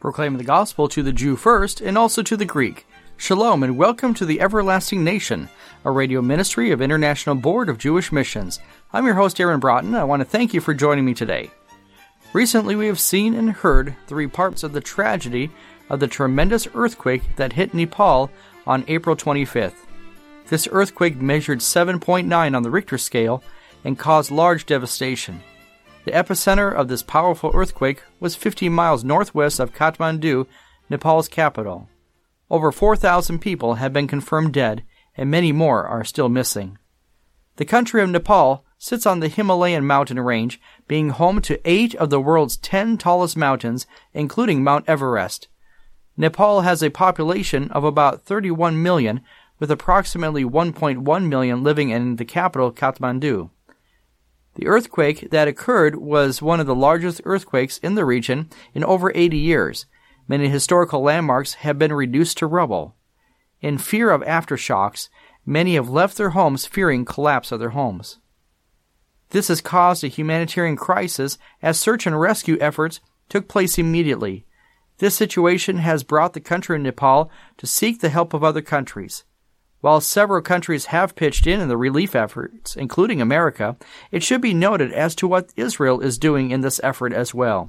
proclaiming the gospel to the Jew first and also to the Greek. Shalom and welcome to the Everlasting Nation, a radio ministry of International Board of Jewish Missions. I'm your host, Aaron Broughton. I want to thank you for joining me today. Recently, we have seen and heard the reports of the tragedy of the tremendous earthquake that hit Nepal on April 25th. This earthquake measured 7.9 on the Richter scale and caused large devastation. The epicenter of this powerful earthquake was 50 miles northwest of Kathmandu, Nepal's capital. Over 4,000 people have been confirmed dead, and many more are still missing. The country of Nepal sits on the Himalayan mountain range, being home to 8 of the world's 10 tallest mountains, including Mount Everest. Nepal has a population of about 31 million, with approximately 1.1 million living in the capital, Kathmandu. The earthquake that occurred was one of the largest earthquakes in the region in over 80 years. Many historical landmarks have been reduced to rubble. In fear of aftershocks, many have left their homes fearing collapse of their homes. This has caused a humanitarian crisis as search and rescue efforts took place immediately. This situation has brought the country of Nepal to seek the help of other countries. While several countries have pitched in the relief efforts, including America, it should be noted as to what Israel is doing in this effort as well.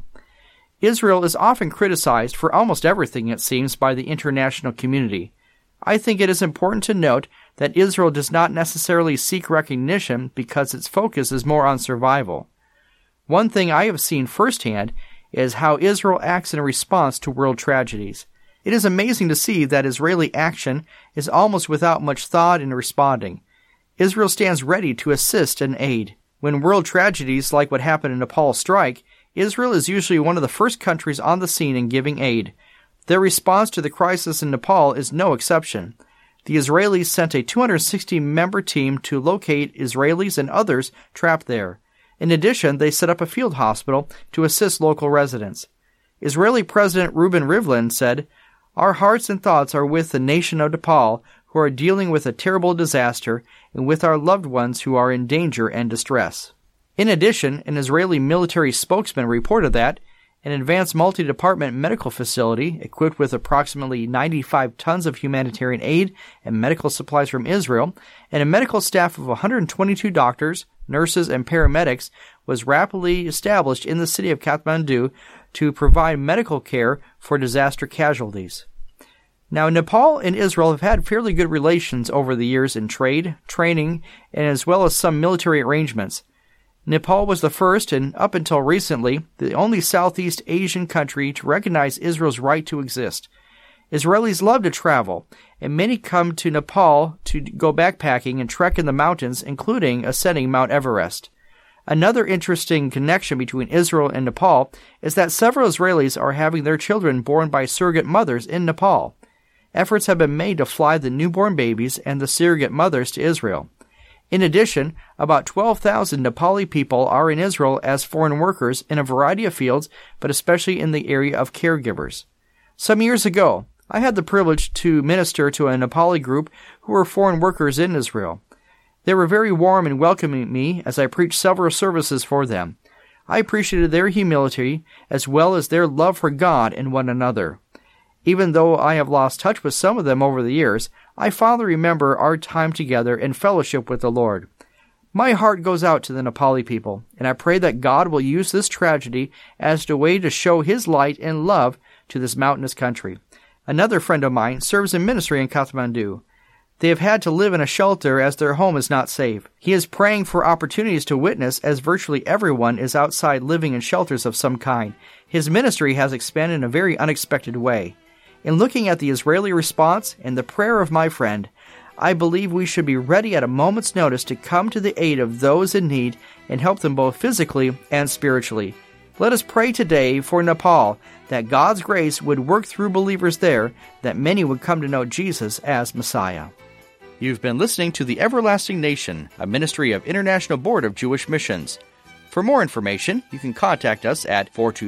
Israel is often criticized for almost everything, it seems, by the international community. I think it is important to note that Israel does not necessarily seek recognition because its focus is more on survival. One thing I have seen firsthand is how Israel acts in response to world tragedies. It is amazing to see that Israeli action is almost without much thought in responding. Israel stands ready to assist and aid. When world tragedies like what happened in Nepal strike, Israel is usually one of the first countries on the scene in giving aid. Their response to the crisis in Nepal is no exception. The Israelis sent a 260-member team to locate Israelis and others trapped there. In addition, they set up a field hospital to assist local residents. Israeli President Reuven Rivlin said, "Our hearts and thoughts are with the nation of Nepal, who are dealing with a terrible disaster, and with our loved ones who are in danger and distress." In addition, an Israeli military spokesman reported that an advanced multi-department medical facility, equipped with approximately 95 tons of humanitarian aid and medical supplies from Israel, and a medical staff of 122 doctors, nurses, and paramedics, was rapidly established in the city of Kathmandu to provide medical care for disaster casualties. Now, Nepal and Israel have had fairly good relations over the years in trade, training, and as well as some military arrangements. Nepal was the first, and up until recently, the only Southeast Asian country to recognize Israel's right to exist. Israelis love to travel, and many come to Nepal to go backpacking and trek in the mountains, including ascending Mount Everest. Another interesting connection between Israel and Nepal is that several Israelis are having their children born by surrogate mothers in Nepal. Efforts have been made to fly the newborn babies and the surrogate mothers to Israel. In addition, about 12,000 Nepali people are in Israel as foreign workers in a variety of fields, but especially in the area of caregivers. Some years ago, I had the privilege to minister to a Nepali group who were foreign workers in Israel. They were very warm in welcoming me as I preached several services for them. I appreciated their humility as well as their love for God and one another. Even though I have lost touch with some of them over the years, I fondly remember our time together in fellowship with the Lord. My heart goes out to the Nepali people, and I pray that God will use this tragedy as a way to show His light and love to this mountainous country. Another friend of mine serves in ministry in Kathmandu. They have had to live in a shelter as their home is not safe. He is praying for opportunities to witness as virtually everyone is outside living in shelters of some kind. His ministry has expanded in a very unexpected way. In looking at the Israeli response and the prayer of my friend, I believe we should be ready at a moment's notice to come to the aid of those in need and help them both physically and spiritually. Let us pray today for Nepal that God's grace would work through believers there, that many would come to know Jesus as Messiah. You've been listening to The Everlasting Nation, a ministry of International Board of Jewish Missions. For more information, you can contact us at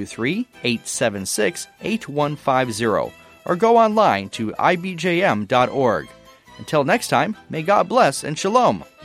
423-876-8150 or go online to ibjm.org. Until next time, may God bless and shalom.